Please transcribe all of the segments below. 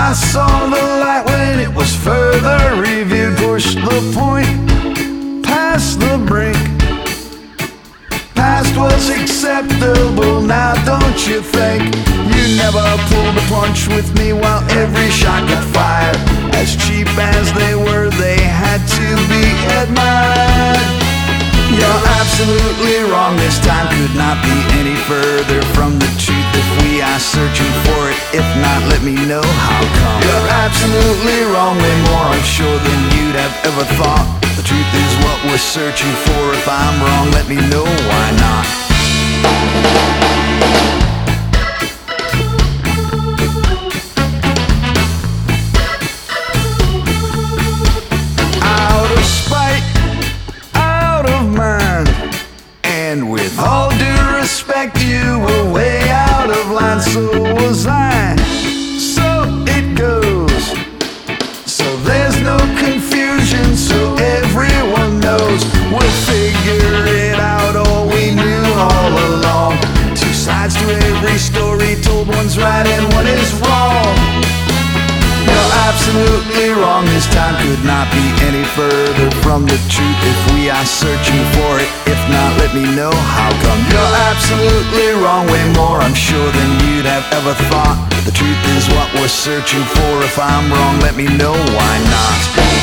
I saw the light when it was further reviewed. Pushed the point past the brink, past what's acceptable now, don't you think? You never pulled a punch with me while every shot got fired. As cheap as they were, they had to be admired. You're absolutely wrong, this time could not be any further from the truth. If we are searching for it, if not, let me know how come. You're absolutely wrong, way more unsure than you'd have ever thought. The truth is what we're searching for. If I'm wrong, let me know why not. Out of spite, out of mind, and with all due respect, you were way out of line. So was I, so it goes. So there's no confusion, so everyone knows. We'll figure it out, all we knew all along. Two sides to every story told, one's right and one is wrong. You're absolutely wrong, this time could not be any further from the truth. If we are searching for it, if not, let me know how come. You're absolutely wrong, way more unsure than you'd have ever thought. The truth is what we're searching for. If I'm wrong, let me know why not.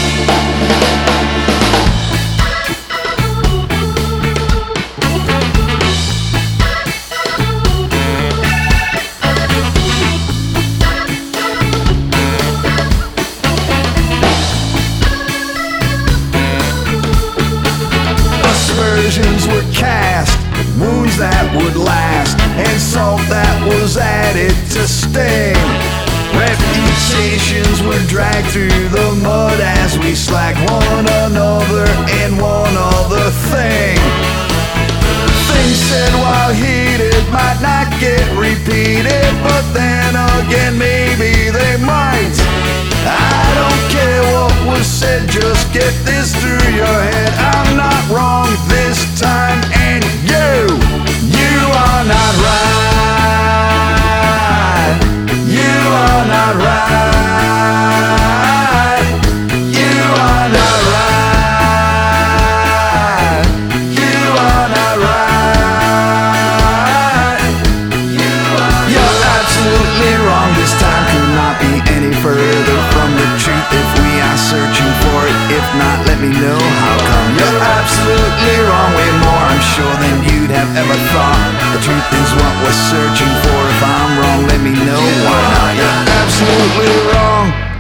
Aspersions were cast, wounds that would last, and salt that was added to sting. Reputations were dragged through the mud as we slacked one another and one other thing. Things said while heated might not get repeated, but then again maybe they might. I don't care what was said, just get this through your head. I'm not wrong this time, and you are not right. You are not right. You are not right. You are not right. You're absolutely wrong, this time could not be any further from the truth. If we are searching for it, if not, let me know how come. You're absolutely wrong, way more unsure than you'd have ever thought. The truth is what we're searching for. If I'm wrong, let me know why not. You're absolutely wrong.